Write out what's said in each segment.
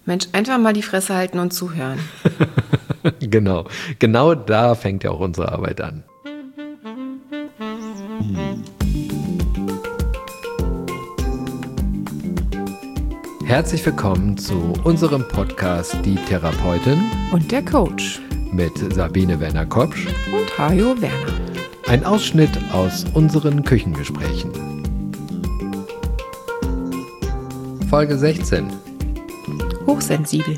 Mensch, einfach mal die Fresse halten und zuhören. Genau da fängt ja auch unsere Arbeit an. Herzlich willkommen zu unserem Podcast Die Therapeutin Und der Coach. mit Sabine Werner-Kopsch Und Hajo Werner. Ein Ausschnitt aus unseren Küchengesprächen. Folge 16. Hochsensibel.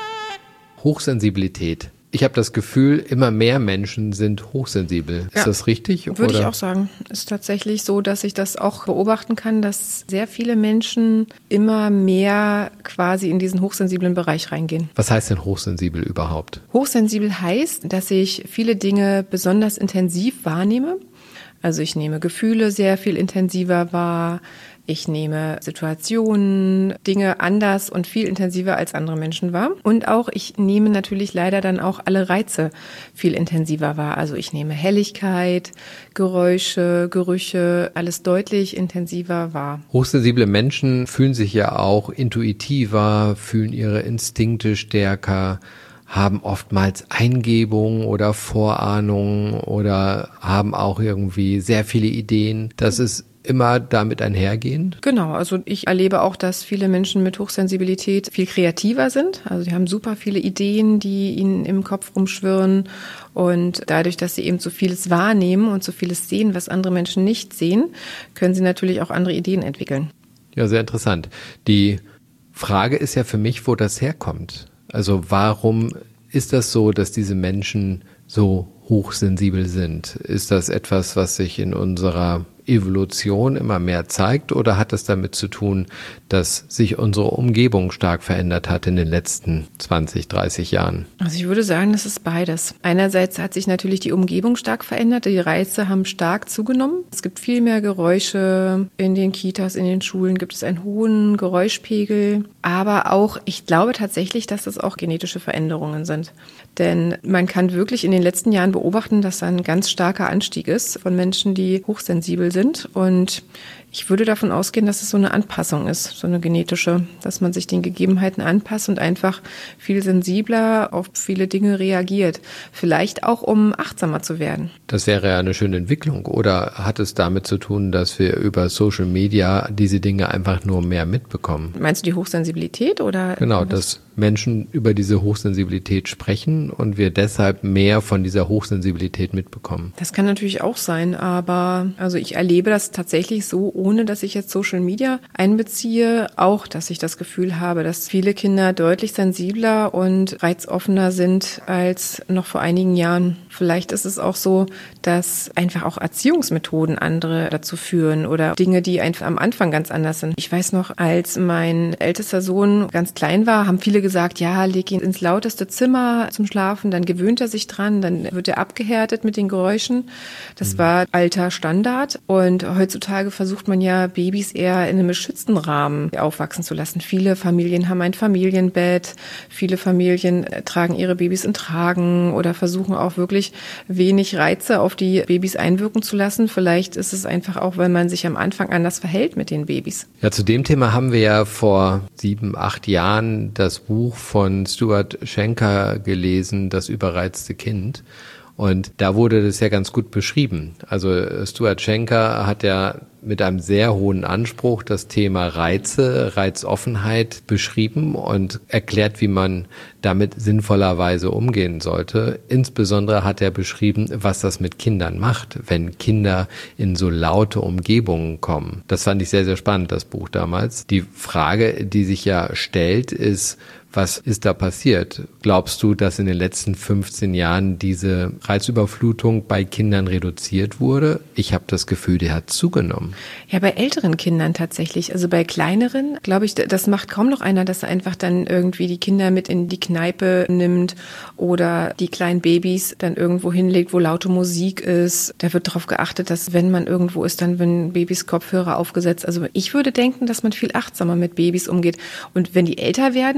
Hochsensibilität. Ich habe das Gefühl, immer mehr Menschen sind hochsensibel. Ja, Ist das richtig? Würde ich auch sagen. Es ist tatsächlich so, dass ich das auch beobachten kann, dass sehr viele Menschen immer mehr quasi in diesen hochsensiblen Bereich reingehen. Was heißt denn hochsensibel überhaupt? Hochsensibel heißt, dass ich viele Dinge besonders intensiv wahrnehme. Also ich nehme Gefühle sehr viel intensiver wahr. Ich nehme Situationen, Dinge anders und viel intensiver als andere Menschen wahr. Und auch ich nehme natürlich leider dann auch alle Reize viel intensiver wahr. Also ich nehme Helligkeit, Geräusche, Gerüche, alles deutlich intensiver wahr. Hochsensible Menschen fühlen sich ja auch intuitiver, fühlen ihre Instinkte stärker, haben oftmals Eingebungen oder Vorahnungen oder haben auch irgendwie sehr viele Ideen. Das ist immer damit einhergehend? Genau, also ich erlebe auch, dass viele Menschen mit Hochsensibilität viel kreativer sind. Also die haben super viele Ideen, die ihnen im Kopf rumschwirren. Und dadurch, dass sie eben so vieles wahrnehmen und so vieles sehen, was andere Menschen nicht sehen, können sie natürlich auch andere Ideen entwickeln. Ja, sehr interessant. Die Frage ist ja für mich, wo das herkommt. Also warum ist das so, dass diese Menschen so hochsensibel sind? Ist das etwas, was sich in unserer Evolution immer mehr zeigt, oder hat es damit zu tun, dass sich unsere Umgebung stark verändert hat in den letzten 20, 30 Jahren? Also ich würde sagen, das ist beides. Einerseits hat sich natürlich die Umgebung stark verändert, die Reize haben stark zugenommen. Es gibt viel mehr Geräusche in den Kitas, in den Schulen gibt es einen hohen Geräuschpegel, aber auch, ich glaube tatsächlich, dass das auch genetische Veränderungen sind. Denn man kann wirklich in den letzten Jahren beobachten, dass da ein ganz starker Anstieg ist von Menschen, die hochsensibel sind. Und ich würde davon ausgehen, dass es so eine Anpassung ist, so eine genetische, dass man sich den Gegebenheiten anpasst und einfach viel sensibler auf viele Dinge reagiert. Vielleicht auch, um achtsamer zu werden. Das wäre ja eine schöne Entwicklung. Oder hat es damit zu tun, dass wir über Social Media diese Dinge einfach nur mehr mitbekommen? Meinst du die Hochsensibilität oder? Genau, dass Menschen über diese Hochsensibilität sprechen und wir deshalb mehr von dieser Hochsensibilität mitbekommen. Das kann natürlich auch sein, aber also ich erlebe das tatsächlich so, ohne dass ich jetzt Social Media einbeziehe, auch, dass ich das Gefühl habe, dass viele Kinder deutlich sensibler und reizoffener sind als noch vor einigen Jahren. Vielleicht ist es auch so, dass einfach auch Erziehungsmethoden andere dazu führen oder Dinge, die einfach am Anfang ganz anders sind. Ich weiß noch, als mein ältester Sohn ganz klein war, haben viele gesagt, ja, leg ihn ins lauteste Zimmer zum Schlafen, dann gewöhnt er sich dran, dann wird er abgehärtet mit den Geräuschen. Das war alter Standard und heutzutage versucht man ja, Babys eher in einem geschützten Rahmen aufwachsen zu lassen. Viele Familien haben ein Familienbett, viele Familien tragen ihre Babys in Tragen oder versuchen auch wirklich wenig Reize auf die Babys einwirken zu lassen. Vielleicht ist es einfach auch, weil man sich am Anfang anders verhält mit den Babys. Ja, zu dem Thema haben wir ja vor 7, 8 Jahren das Buch von Stuart Schenker gelesen, Das überreizte Kind. Und da wurde das ja ganz gut beschrieben. Also Stuart Schenker hat ja mit einem sehr hohen Anspruch das Thema Reize, Reizoffenheit beschrieben und erklärt, wie man damit sinnvollerweise umgehen sollte. Insbesondere hat er beschrieben, was das mit Kindern macht, wenn Kinder in so laute Umgebungen kommen. Das fand ich sehr, sehr spannend, das Buch damals. Die Frage, die sich ja stellt, ist, was ist da passiert? Glaubst du, dass in den letzten 15 Jahren diese Reizüberflutung bei Kindern reduziert wurde? Ich habe das Gefühl, die hat zugenommen. Ja, bei älteren Kindern tatsächlich. Also bei kleineren, glaube ich, das macht kaum noch einer, dass er einfach dann irgendwie die Kinder mit in die Kneipe nimmt oder die kleinen Babys dann irgendwo hinlegt, wo laute Musik ist. Da wird darauf geachtet, dass wenn man irgendwo ist, dann wenn Babys Kopfhörer aufgesetzt. Also ich würde denken, dass man viel achtsamer mit Babys umgeht. Und wenn die älter werden, also ich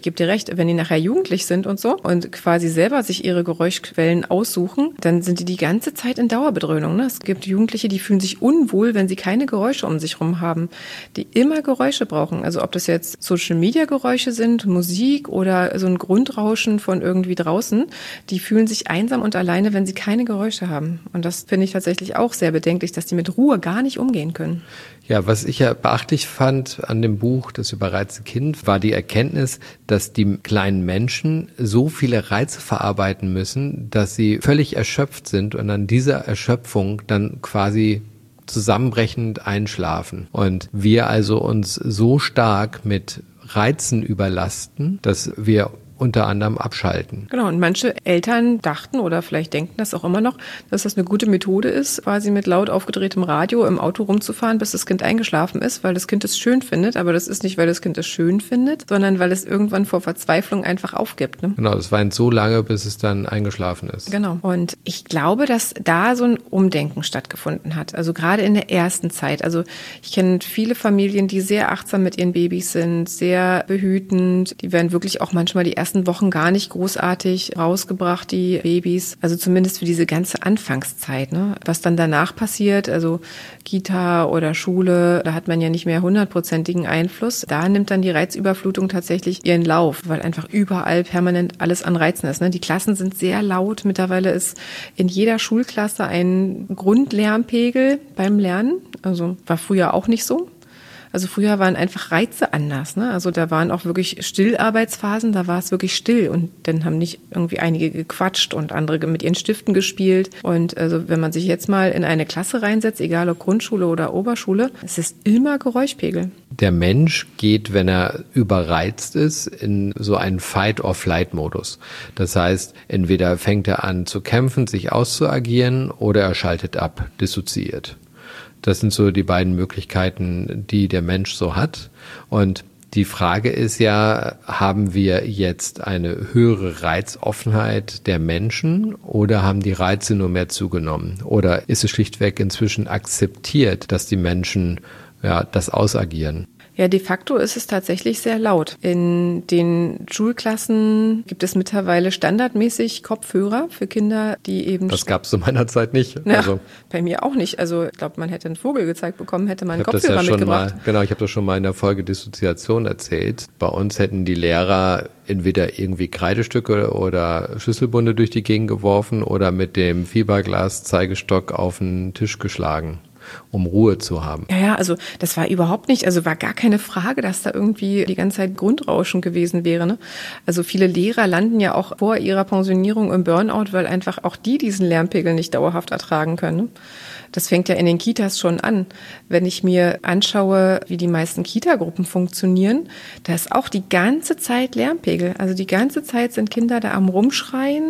gebe dir recht, wenn die nachher jugendlich sind und so und quasi selber sich ihre Geräuschquellen aussuchen, dann sind die ganze Zeit in Dauerbedröhnung. Ne? Es gibt Jugendliche, die fühlen sich unwohl, wenn sie keine Geräusche um sich rum haben, die immer Geräusche brauchen. Also ob das jetzt Social-Media-Geräusche sind, Musik oder so ein Grundrauschen von irgendwie draußen, die fühlen sich einsam und alleine, wenn sie keine Geräusche haben. Und das finde ich tatsächlich auch sehr bedenklich, dass die mit Ruhe gar nicht umgehen können. Ja, was ich ja beachtlich fand an dem Buch Das überreizte Kind, war die Erkenntnis, dass die kleinen Menschen so viele Reize verarbeiten müssen, dass sie völlig erschöpft sind und an dieser Erschöpfung dann quasi zusammenbrechend einschlafen. Und wir also uns so stark mit Reizen überlasten, dass wir unter anderem abschalten. Genau, und manche Eltern dachten oder vielleicht denken das auch immer noch, dass das eine gute Methode ist, quasi mit laut aufgedrehtem Radio im Auto rumzufahren, bis das Kind eingeschlafen ist, weil das Kind es schön findet. Aber das ist nicht, weil das Kind es schön findet, sondern weil es irgendwann vor Verzweiflung einfach aufgibt. Ne? Genau, es weint so lange, bis es dann eingeschlafen ist. Genau. Und ich glaube, dass da so ein Umdenken stattgefunden hat. Also gerade in der ersten Zeit. Also ich kenne viele Familien, die sehr achtsam mit ihren Babys sind, sehr behütend. Die werden wirklich auch manchmal die ersten Wochen gar nicht großartig rausgebracht, die Babys. Also zumindest für diese ganze Anfangszeit. Ne? Was dann danach passiert, also Kita oder Schule, da hat man ja nicht mehr 100%igen Einfluss. Da nimmt dann die Reizüberflutung tatsächlich ihren Lauf, weil einfach überall permanent alles an Reizen ist. Ne? Die Klassen sind sehr laut. Mittlerweile ist in jeder Schulklasse ein Grundlärmpegel beim Lernen. Also war früher auch nicht so. Also früher waren einfach Reize anders, ne? Also da waren auch wirklich Stillarbeitsphasen, da war es wirklich still und dann haben nicht irgendwie einige gequatscht und andere mit ihren Stiften gespielt. Und also wenn man sich jetzt mal in eine Klasse reinsetzt, egal ob Grundschule oder Oberschule, es ist immer Geräuschpegel. Der Mensch geht, wenn er überreizt ist, in so einen Fight-or-Flight-Modus. Das heißt, entweder fängt er an zu kämpfen, sich auszuagieren oder er schaltet ab, dissoziiert. Das sind so die beiden Möglichkeiten, die der Mensch so hat. Und die Frage ist ja, haben wir jetzt eine höhere Reizoffenheit der Menschen oder haben die Reize nur mehr zugenommen? Oder ist es schlichtweg inzwischen akzeptiert, dass die Menschen das ausagieren? Ja, de facto ist es tatsächlich sehr laut. In den Schulklassen gibt es mittlerweile standardmäßig Kopfhörer für Kinder, die eben... Das gab es zu meiner Zeit nicht. Ja, also, bei mir auch nicht. Also ich glaube, man hätte einen Vogel gezeigt bekommen, hätte man einen Kopfhörer mitgebracht. Ich habe das schon mal in der Folge Dissoziation erzählt. Bei uns hätten die Lehrer entweder irgendwie Kreidestücke oder Schlüsselbunde durch die Gegend geworfen oder mit dem Fiberglas-Zeigestock auf den Tisch geschlagen, um Ruhe zu haben. Ja, also das war überhaupt nicht, also war gar keine Frage, dass da irgendwie die ganze Zeit Grundrauschen gewesen wäre. Ne? Also viele Lehrer landen ja auch vor ihrer Pensionierung im Burnout, weil einfach auch die diesen Lärmpegel nicht dauerhaft ertragen können. Ne? Das fängt ja in den Kitas schon an. Wenn ich mir anschaue, wie die meisten Kita-Gruppen funktionieren, da ist auch die ganze Zeit Lärmpegel. Also die ganze Zeit sind Kinder da am Rumschreien,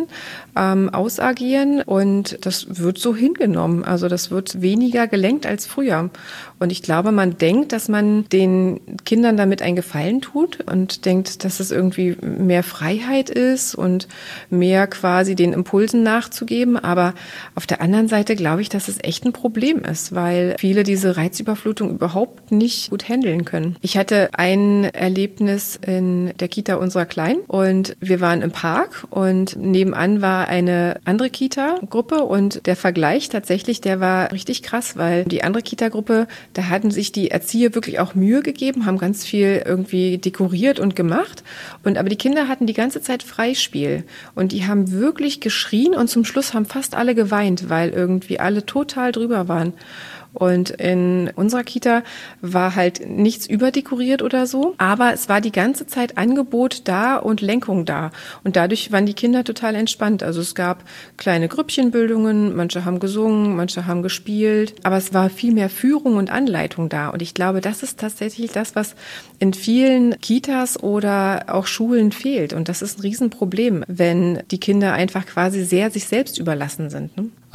ausagieren und das wird so hingenommen. Also das wird weniger gelenkt als früher. Und ich glaube, man denkt, dass man den Kindern damit einen Gefallen tut und denkt, dass es irgendwie mehr Freiheit ist und mehr quasi den Impulsen nachzugeben. Aber auf der anderen Seite glaube ich, dass es echt ein Problem ist, weil viele diese Reizüberflutung überhaupt nicht gut handeln können. Ich hatte ein Erlebnis in der Kita unserer Kleinen und wir waren im Park und nebenan war eine andere Kita-Gruppe und der Vergleich tatsächlich, der war richtig krass, weil die andere Kita-Gruppe, da hatten sich die Erzieher wirklich auch Mühe gegeben, haben ganz viel irgendwie dekoriert und gemacht aber die Kinder hatten die ganze Zeit Freispiel und die haben wirklich geschrien und zum Schluss haben fast alle geweint, weil irgendwie alle total drüber waren. Und in unserer Kita war halt nichts überdekoriert oder so, aber es war die ganze Zeit Angebot da und Lenkung da. Und dadurch waren die Kinder total entspannt. Also es gab kleine Grüppchenbildungen, manche haben gesungen, manche haben gespielt, aber es war viel mehr Führung und Anleitung da. Und ich glaube, das ist tatsächlich das, was in vielen Kitas oder auch Schulen fehlt. Und das ist ein Riesenproblem, wenn die Kinder einfach quasi sehr sich selbst überlassen sind. Ne?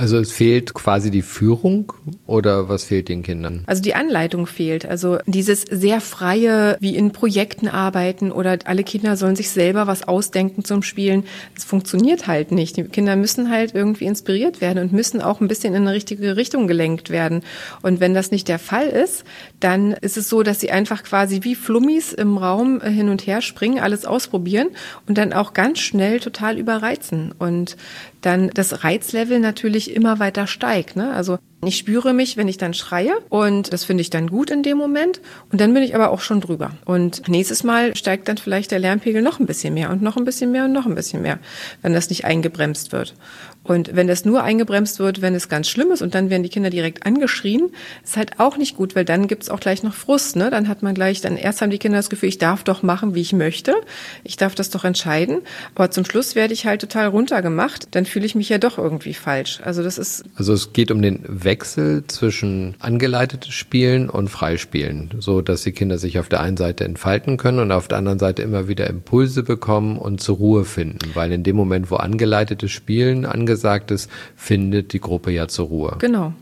Also es fehlt quasi die Führung oder was fehlt den Kindern? Also die Anleitung fehlt. Also dieses sehr freie, wie in Projekten arbeiten oder alle Kinder sollen sich selber was ausdenken zum Spielen, das funktioniert halt nicht. Die Kinder müssen halt irgendwie inspiriert werden und müssen auch ein bisschen in eine richtige Richtung gelenkt werden. Und wenn das nicht der Fall ist, dann ist es so, dass sie einfach quasi wie Flummis im Raum hin und her springen, alles ausprobieren und dann auch ganz schnell total überreizen. Und dann das Reizlevel natürlich immer weiter steigt, ne? Also ich spüre mich, wenn ich dann schreie und das finde ich dann gut in dem Moment und dann bin ich aber auch schon drüber. Und nächstes Mal steigt dann vielleicht der Lärmpegel noch ein bisschen mehr und noch ein bisschen mehr und noch ein bisschen mehr, wenn das nicht eingebremst wird. Und wenn das nur eingebremst wird, wenn es ganz schlimm ist und dann werden die Kinder direkt angeschrien, ist halt auch nicht gut, weil dann gibt's auch gleich noch Frust, ne? Dann hat man gleich, dann erst haben die Kinder das Gefühl, ich darf doch machen, wie ich möchte. Ich darf das doch entscheiden. Aber zum Schluss werde ich halt total runtergemacht. Dann fühle ich mich ja doch irgendwie falsch. Also es geht um den Wechsel zwischen angeleitetes Spielen und Freispielen, so dass die Kinder sich auf der einen Seite entfalten können und auf der anderen Seite immer wieder Impulse bekommen und zur Ruhe finden, weil in dem Moment, wo angeleitetes Spielen angesagt ist, findet die Gruppe ja zur Ruhe. Genau.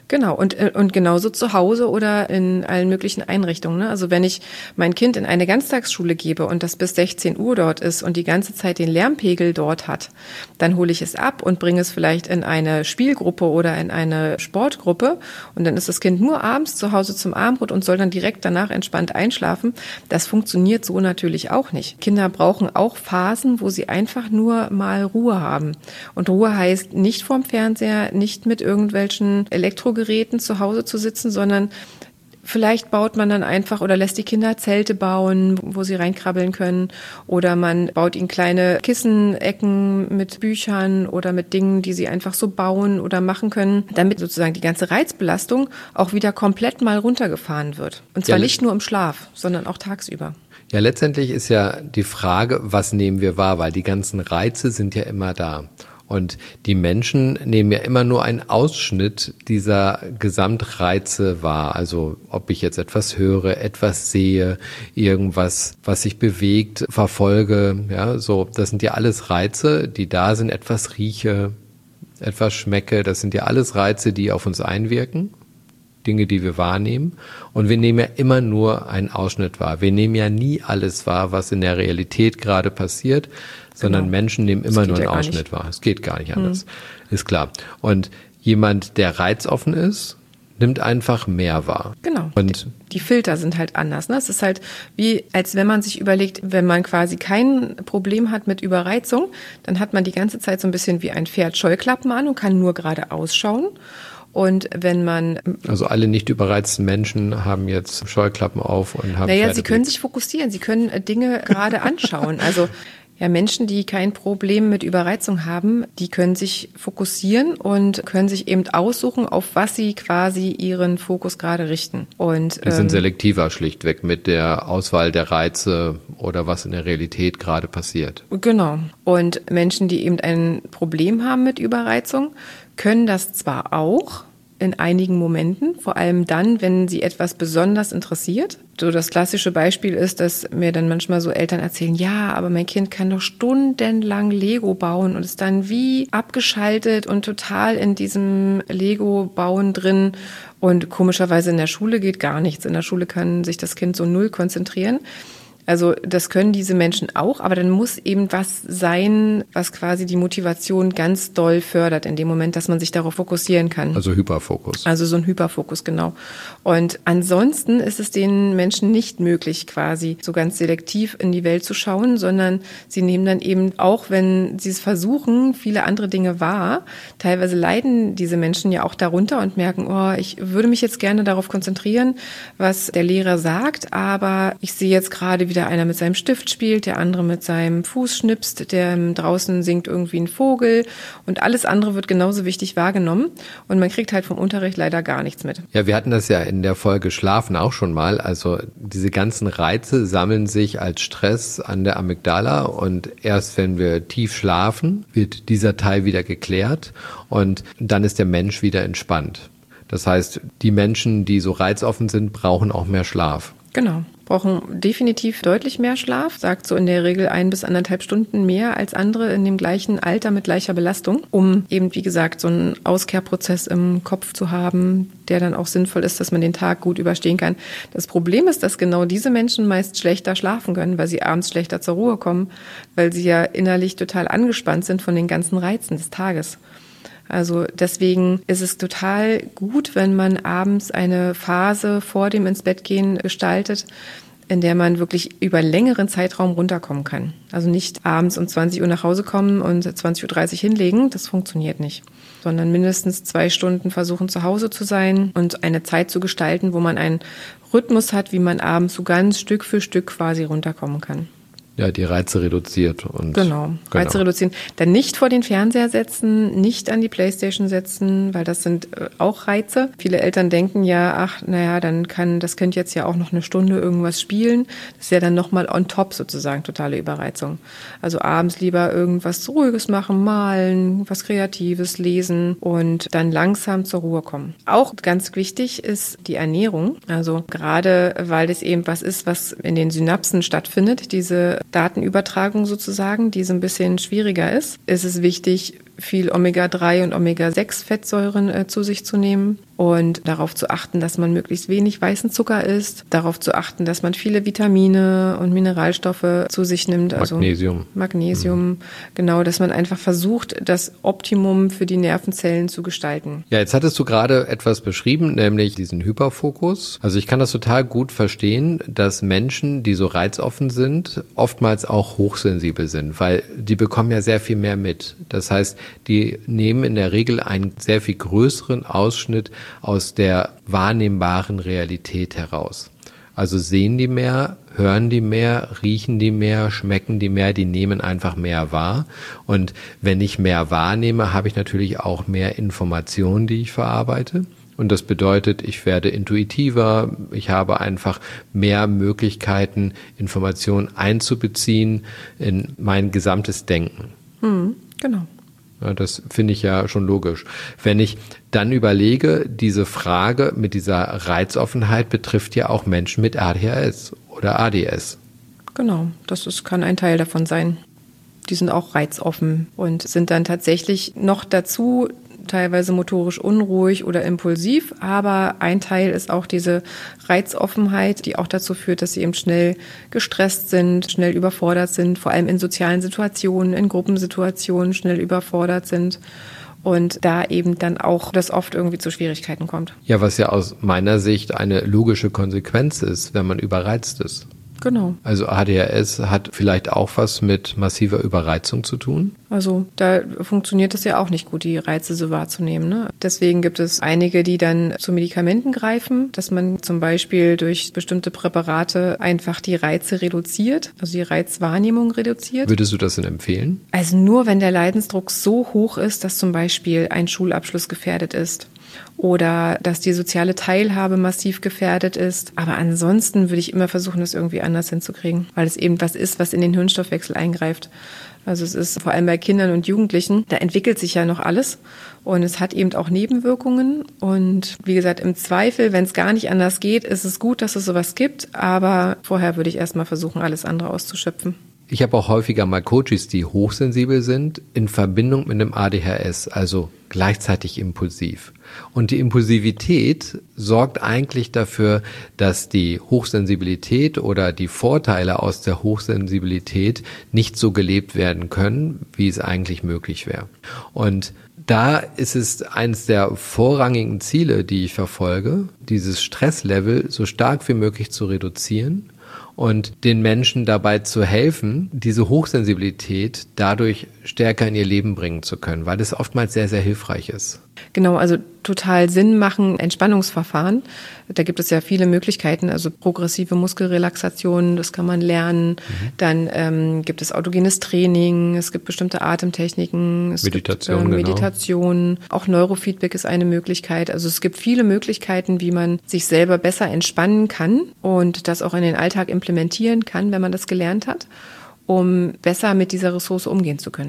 Und genauso zu Hause oder in allen möglichen Einrichtungen. Ne? Also wenn ich mein Kind in eine Ganztagsschule gebe und das bis 16 Uhr dort ist und die ganze Zeit den Lärmpegel dort hat, dann hole ich es ab und bringe es vielleicht in eine Spielgruppe oder in eine Sportgruppe und dann ist das Kind nur abends zu Hause zum Abendbrot und soll dann direkt danach entspannt einschlafen. Das funktioniert so natürlich auch nicht. Kinder brauchen auch Phasen, wo sie einfach nur mal Ruhe haben. Und Ruhe heißt nicht vorm Fernseher, nicht mit irgendwelchen Elektrogeräten zu Hause zu sitzen, sondern vielleicht baut man dann einfach oder lässt die Kinder Zelte bauen, wo sie reinkrabbeln können, oder man baut ihnen kleine Kissenecken mit Büchern oder mit Dingen, die sie einfach so bauen oder machen können, damit sozusagen die ganze Reizbelastung auch wieder komplett mal runtergefahren wird. Und zwar nicht nur im Schlaf, sondern auch tagsüber. Ja, letztendlich ist ja die Frage, was nehmen wir wahr, weil die ganzen Reize sind ja immer da. Und die Menschen nehmen ja immer nur einen Ausschnitt dieser Gesamtreize wahr. Also ob ich jetzt etwas höre, etwas sehe, irgendwas, was sich bewegt, verfolge. Ja, so, das sind ja alles Reize, die da sind. Etwas rieche, etwas schmecke. Das sind ja alles Reize, die auf uns einwirken. Dinge, die wir wahrnehmen. Und wir nehmen ja immer nur einen Ausschnitt wahr. Wir nehmen ja nie alles wahr, was in der Realität gerade passiert, sondern Menschen nehmen immer nur einen Ausschnitt wahr. Es geht gar nicht anders. Ist klar. Und jemand, der reizoffen ist, nimmt einfach mehr wahr. Genau. Und die Filter sind halt anders. Ne? Es ist halt wie, als wenn man sich überlegt, wenn man quasi kein Problem hat mit Überreizung, dann hat man die ganze Zeit so ein bisschen wie ein Pferd Scheuklappen an und kann nur geradeaus schauen. Und wenn man... Also alle nicht überreizten Menschen haben jetzt Scheuklappen auf und haben... Naja, sie können sich fokussieren, sie können Dinge gerade anschauen. Also ja, Menschen, die kein Problem mit Überreizung haben, die können sich fokussieren und können sich eben aussuchen, auf was sie quasi ihren Fokus gerade richten. Und die sind selektiver schlichtweg mit der Auswahl der Reize oder was in der Realität gerade passiert. Genau. Und Menschen, die eben ein Problem haben mit Überreizung, können das zwar auch in einigen Momenten, vor allem dann, wenn sie etwas besonders interessiert. So das klassische Beispiel ist, dass mir dann manchmal so Eltern erzählen, ja, aber mein Kind kann doch stundenlang Lego bauen und ist dann wie abgeschaltet und total in diesem Lego-Bauen drin. Und komischerweise in der Schule geht gar nichts. In der Schule kann sich das Kind so null konzentrieren. Also das können diese Menschen auch, aber dann muss eben was sein, was quasi die Motivation ganz doll fördert in dem Moment, dass man sich darauf fokussieren kann. Also Hyperfokus. Also so ein Hyperfokus, genau. Und ansonsten ist es den Menschen nicht möglich, quasi so ganz selektiv in die Welt zu schauen, sondern sie nehmen dann eben, auch wenn sie es versuchen, viele andere Dinge wahr. Teilweise leiden diese Menschen ja auch darunter und merken, oh, ich würde mich jetzt gerne darauf konzentrieren, was der Lehrer sagt, aber ich sehe jetzt gerade wieder einer mit seinem Stift spielt, der andere mit seinem Fuß schnipst, der draußen singt irgendwie ein Vogel und alles andere wird genauso wichtig wahrgenommen und man kriegt halt vom Unterricht leider gar nichts mit. Ja, wir hatten das ja in der Folge Schlafen auch schon mal, also diese ganzen Reize sammeln sich als Stress an der Amygdala und erst wenn wir tief schlafen, wird dieser Teil wieder geklärt und dann ist der Mensch wieder entspannt. Das heißt, die Menschen, die so reizoffen sind, brauchen auch mehr Schlaf. Genau. Brauchen definitiv deutlich mehr Schlaf, sagt so in der Regel 1 bis 1,5 Stunden mehr als andere in dem gleichen Alter mit gleicher Belastung, um eben, wie gesagt, so einen Auskehrprozess im Kopf zu haben, der dann auch sinnvoll ist, dass man den Tag gut überstehen kann. Das Problem ist, dass genau diese Menschen meist schlechter schlafen können, weil sie abends schlechter zur Ruhe kommen, weil sie ja innerlich total angespannt sind von den ganzen Reizen des Tages. Also deswegen ist es total gut, wenn man abends eine Phase vor dem Ins-Bett-Gehen gestaltet, in der man wirklich über längeren Zeitraum runterkommen kann. Also nicht abends um 20 Uhr nach Hause kommen und 20:30 Uhr hinlegen, das funktioniert nicht. Sondern mindestens 2 Stunden versuchen, zu Hause zu sein und eine Zeit zu gestalten, wo man einen Rhythmus hat, wie man abends so ganz Stück für Stück quasi runterkommen kann. Ja, die Reize reduziert. Genau, Reize reduzieren. Dann nicht vor den Fernseher setzen, nicht an die Playstation setzen, weil das sind auch Reize. Viele Eltern denken ja, ach, naja, dann kann das Kind jetzt ja auch noch 1 Stunde irgendwas spielen. Das ist ja dann nochmal on top sozusagen, totale Überreizung. Also abends lieber irgendwas Ruhiges machen, malen, was Kreatives, lesen und dann langsam zur Ruhe kommen. Auch ganz wichtig ist die Ernährung. Also gerade, weil das eben was ist, was in den Synapsen stattfindet, diese Datenübertragung sozusagen, die so ein bisschen schwieriger ist es wichtig, viel Omega-3 und Omega-6-Fettsäuren zu sich zu nehmen und darauf zu achten, dass man möglichst wenig weißen Zucker isst, darauf zu achten, dass man viele Vitamine und Mineralstoffe zu sich nimmt. Magnesium, genau, dass man einfach versucht, das Optimum für die Nervenzellen zu gestalten. Ja, jetzt hattest du gerade etwas beschrieben, nämlich diesen Hyperfokus. Also ich kann das total gut verstehen, dass Menschen, die so reizoffen sind, oftmals auch hochsensibel sind, weil die bekommen ja sehr viel mehr mit. Das heißt, die nehmen in der Regel einen sehr viel größeren Ausschnitt aus der wahrnehmbaren Realität heraus. Also sehen die mehr, hören die mehr, riechen die mehr, schmecken die mehr, die nehmen einfach mehr wahr. Und wenn ich mehr wahrnehme, habe ich natürlich auch mehr Informationen, die ich verarbeite. Und das bedeutet, ich werde intuitiver, ich habe einfach mehr Möglichkeiten, Informationen einzubeziehen in mein gesamtes Denken. Genau. Ja, das finde ich ja schon logisch. Wenn ich dann überlege, diese Frage mit dieser Reizoffenheit betrifft ja auch Menschen mit ADHS oder ADS. Genau, kann ein Teil davon sein. Die sind auch reizoffen und sind dann tatsächlich noch dazu teilweise motorisch unruhig oder impulsiv, aber ein Teil ist auch diese Reizoffenheit, die auch dazu führt, dass sie eben schnell gestresst sind, schnell überfordert sind, vor allem in sozialen Situationen, in Gruppensituationen schnell überfordert sind und da eben dann auch das oft irgendwie zu Schwierigkeiten kommt. Ja, was ja aus meiner Sicht eine logische Konsequenz ist, wenn man überreizt ist. Genau. Also ADHS hat vielleicht auch was mit massiver Überreizung zu tun? Also da funktioniert es ja auch nicht gut, die Reize so wahrzunehmen, ne? Deswegen gibt es einige, die dann zu Medikamenten greifen, dass man zum Beispiel durch bestimmte Präparate einfach die Reize reduziert, also die Reizwahrnehmung reduziert. Würdest du das denn empfehlen? Also nur, wenn der Leidensdruck so hoch ist, dass zum Beispiel ein Schulabschluss gefährdet ist. Oder dass die soziale Teilhabe massiv gefährdet ist. Aber ansonsten würde ich immer versuchen, das irgendwie anders hinzukriegen, weil es eben was ist, was in den Hirnstoffwechsel eingreift. Also es ist vor allem bei Kindern und Jugendlichen, da entwickelt sich ja noch alles und es hat eben auch Nebenwirkungen. Und wie gesagt, im Zweifel, wenn es gar nicht anders geht, ist es gut, dass es sowas gibt. Aber vorher würde ich erstmal versuchen, alles andere auszuschöpfen. Ich habe auch häufiger mal Coaches, die hochsensibel sind, in Verbindung mit einem ADHS, also gleichzeitig impulsiv. Und die Impulsivität sorgt eigentlich dafür, dass die Hochsensibilität oder die Vorteile aus der Hochsensibilität nicht so gelebt werden können, wie es eigentlich möglich wäre. Und da ist es eines der vorrangigen Ziele, die ich verfolge, dieses Stresslevel so stark wie möglich zu reduzieren und den Menschen dabei zu helfen, diese Hochsensibilität dadurch stärker in ihr Leben bringen zu können, weil das oftmals sehr, sehr hilfreich ist. Genau, also total Sinn machen Entspannungsverfahren. Da gibt es ja viele Möglichkeiten, also progressive Muskelrelaxation, das kann man lernen. Dann gibt es autogenes Training, es gibt bestimmte Atemtechniken, es gibt Meditation. Genau. Auch Neurofeedback ist eine Möglichkeit. Also es gibt viele Möglichkeiten, wie man sich selber besser entspannen kann und das auch in den Alltag implementieren kann, wenn man das gelernt hat, um besser mit dieser Ressource umgehen zu können.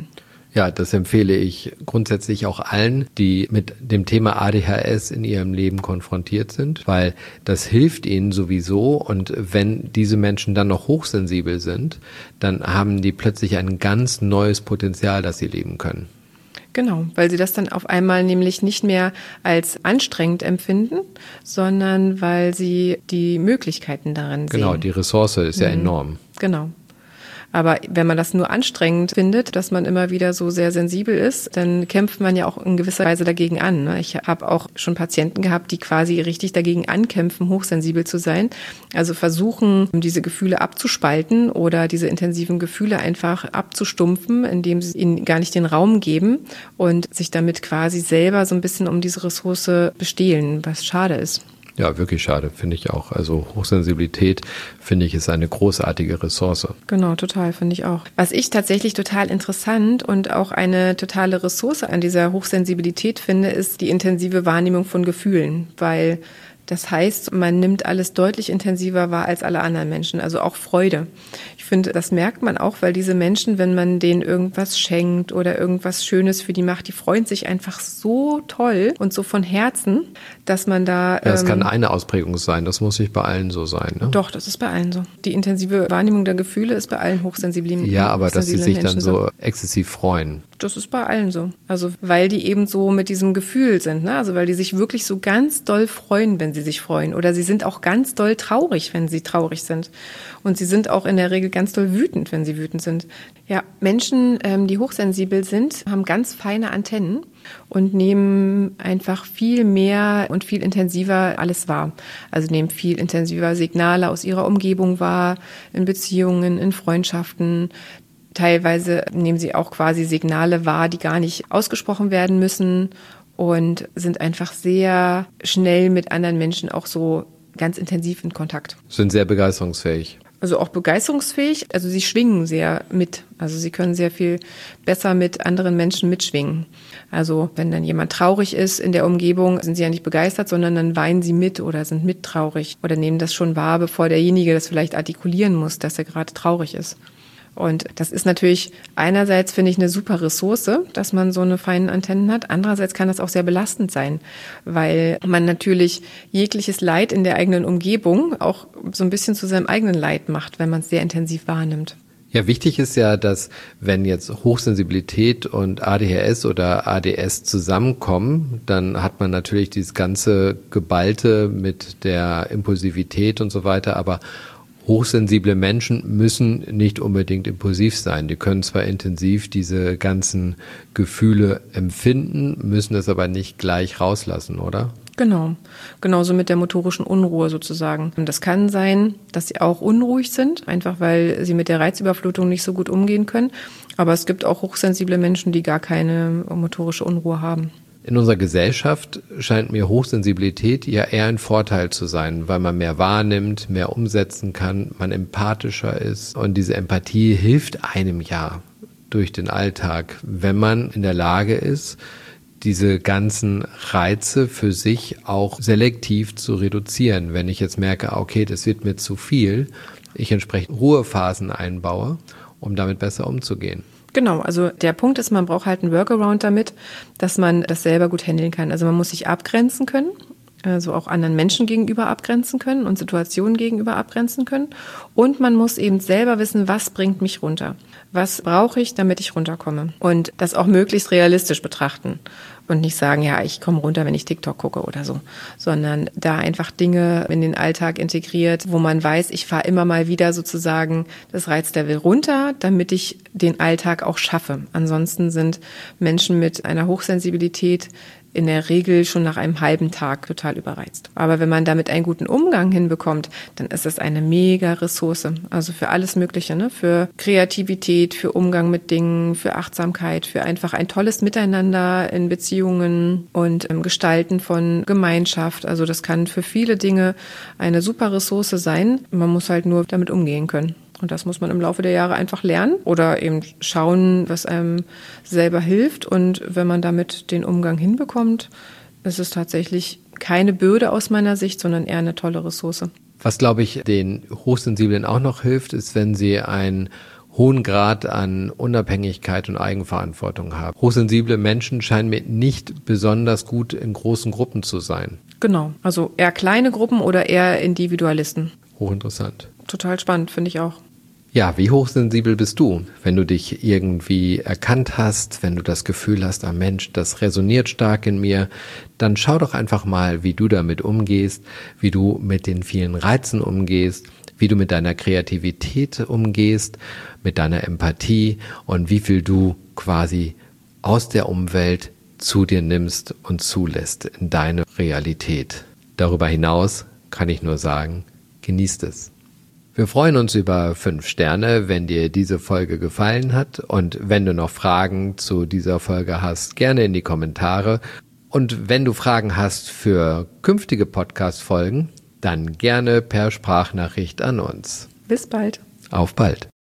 Ja, das empfehle ich grundsätzlich auch allen, die mit dem Thema ADHS in ihrem Leben konfrontiert sind, weil das hilft ihnen sowieso. Und wenn diese Menschen dann noch hochsensibel sind, dann haben die plötzlich ein ganz neues Potenzial, das sie leben können. Genau, weil sie das dann auf einmal nämlich nicht mehr als anstrengend empfinden, sondern weil sie die Möglichkeiten darin sehen. Genau, die Ressource ist ja enorm. Genau. Aber wenn man das nur anstrengend findet, dass man immer wieder so sehr sensibel ist, dann kämpft man ja auch in gewisser Weise dagegen an. Ne? Ich habe auch schon Patienten gehabt, die quasi richtig dagegen ankämpfen, hochsensibel zu sein. Also versuchen, diese Gefühle abzuspalten oder diese intensiven Gefühle einfach abzustumpfen, indem sie ihnen gar nicht den Raum geben und sich damit quasi selber so ein bisschen um diese Ressource bestehlen, was schade ist. Ja, wirklich schade, finde ich auch. Also Hochsensibilität, finde ich, ist eine großartige Ressource. Genau, total, finde ich auch. Was ich tatsächlich total interessant und auch eine totale Ressource an dieser Hochsensibilität finde, ist die intensive Wahrnehmung von Gefühlen, weil das heißt, man nimmt alles deutlich intensiver wahr als alle anderen Menschen, also auch Freude. Ich finde, das merkt man auch, weil diese Menschen, wenn man denen irgendwas schenkt oder irgendwas Schönes für die macht, die freuen sich einfach so toll und so von Herzen, dass man da... Ja, das kann eine Ausprägung sein, das muss nicht bei allen so sein. Ne? Doch, das ist bei allen so. Die intensive Wahrnehmung der Gefühle ist bei allen hochsensiblen Menschen. Ja, aber dass sie sich dann so exzessiv freuen. Das ist bei allen so. Also weil die eben so mit diesem Gefühl sind, ne? Also weil die sich wirklich so ganz doll freuen, wenn sie sich freuen. Oder sie sind auch ganz doll traurig, wenn sie traurig sind. Und sie sind auch in der Regel ganz doll wütend, wenn sie wütend sind. Ja, Menschen, die hochsensibel sind, haben ganz feine Antennen und nehmen einfach viel mehr und viel intensiver alles wahr. Also nehmen viel intensiver Signale aus ihrer Umgebung wahr, in Beziehungen, in Freundschaften. Teilweise nehmen sie auch quasi Signale wahr, die gar nicht ausgesprochen werden müssen und sind einfach sehr schnell mit anderen Menschen auch so ganz intensiv in Kontakt. Sind sehr begeisterungsfähig. Also auch begeisterungsfähig, also sie schwingen sehr mit. Also sie können sehr viel besser mit anderen Menschen mitschwingen. Also wenn dann jemand traurig ist in der Umgebung, sind sie ja nicht begeistert, sondern dann weinen sie mit oder sind mittraurig oder nehmen das schon wahr, bevor derjenige das vielleicht artikulieren muss, dass er gerade traurig ist. Und das ist natürlich einerseits, finde ich, eine super Ressource, dass man so eine feinen Antennen hat. Andererseits kann das auch sehr belastend sein, weil man natürlich jegliches Leid in der eigenen Umgebung auch so ein bisschen zu seinem eigenen Leid macht, wenn man es sehr intensiv wahrnimmt. Ja, wichtig ist ja, dass wenn jetzt Hochsensibilität und ADHS oder ADS zusammenkommen, dann hat man natürlich dieses ganze Geballte mit der Impulsivität und so weiter, aber hochsensible Menschen müssen nicht unbedingt impulsiv sein. Die können zwar intensiv diese ganzen Gefühle empfinden, müssen es aber nicht gleich rauslassen, oder? Genau, genauso mit der motorischen Unruhe sozusagen. Und das kann sein, dass sie auch unruhig sind, einfach weil sie mit der Reizüberflutung nicht so gut umgehen können. Aber es gibt auch hochsensible Menschen, die gar keine motorische Unruhe haben. In unserer Gesellschaft scheint mir Hochsensibilität ja eher ein Vorteil zu sein, weil man mehr wahrnimmt, mehr umsetzen kann, man empathischer ist. Und diese Empathie hilft einem ja durch den Alltag, wenn man in der Lage ist, diese ganzen Reize für sich auch selektiv zu reduzieren. Wenn ich jetzt merke, okay, das wird mir zu viel, ich entsprechend Ruhephasen einbaue, um damit besser umzugehen. Genau, also der Punkt ist, man braucht halt einen Workaround damit, dass man das selber gut handeln kann. Also man muss sich abgrenzen können, also auch anderen Menschen gegenüber abgrenzen können und Situationen gegenüber abgrenzen können. Und man muss eben selber wissen, was bringt mich runter? Was brauche ich, damit ich runterkomme? Und das auch möglichst realistisch betrachten. Und nicht sagen, ja, ich komme runter, wenn ich TikTok gucke oder so, sondern da einfach Dinge in den Alltag integriert, wo man weiß, ich fahre immer mal wieder sozusagen das Reizlevel runter, damit ich den Alltag auch schaffe. Ansonsten sind Menschen mit einer Hochsensibilität in der Regel schon nach einem halben Tag total überreizt. Aber wenn man damit einen guten Umgang hinbekommt, dann ist es eine mega Ressource. Also für alles Mögliche, ne? Für Kreativität, für Umgang mit Dingen, für Achtsamkeit, für einfach ein tolles Miteinander in Beziehungen und im Gestalten von Gemeinschaft. Also das kann für viele Dinge eine super Ressource sein. Man muss halt nur damit umgehen können. Und das muss man im Laufe der Jahre einfach lernen oder eben schauen, was einem selber hilft. Und wenn man damit den Umgang hinbekommt, ist es tatsächlich keine Bürde aus meiner Sicht, sondern eher eine tolle Ressource. Was, glaube ich, den Hochsensiblen auch noch hilft, ist, wenn sie ein hohen Grad an Unabhängigkeit und Eigenverantwortung haben. Hochsensible Menschen scheinen mir nicht besonders gut in großen Gruppen zu sein. Genau, also eher kleine Gruppen oder eher Individualisten. Hochinteressant. Total spannend, finde ich auch. Ja, wie hochsensibel bist du, wenn du dich irgendwie erkannt hast, wenn du das Gefühl hast, ah Mensch, das resoniert stark in mir, dann schau doch einfach mal, wie du damit umgehst, wie du mit den vielen Reizen umgehst, wie du mit deiner Kreativität umgehst, mit deiner Empathie und wie viel du quasi aus der Umwelt zu dir nimmst und zulässt in deine Realität. Darüber hinaus kann ich nur sagen, genießt es. Wir freuen uns über 5 Sterne, wenn dir diese Folge gefallen hat, und wenn du noch Fragen zu dieser Folge hast, gerne in die Kommentare. Und wenn du Fragen hast für künftige Podcast-Folgen, dann gerne per Sprachnachricht an uns. Bis bald. Auf bald.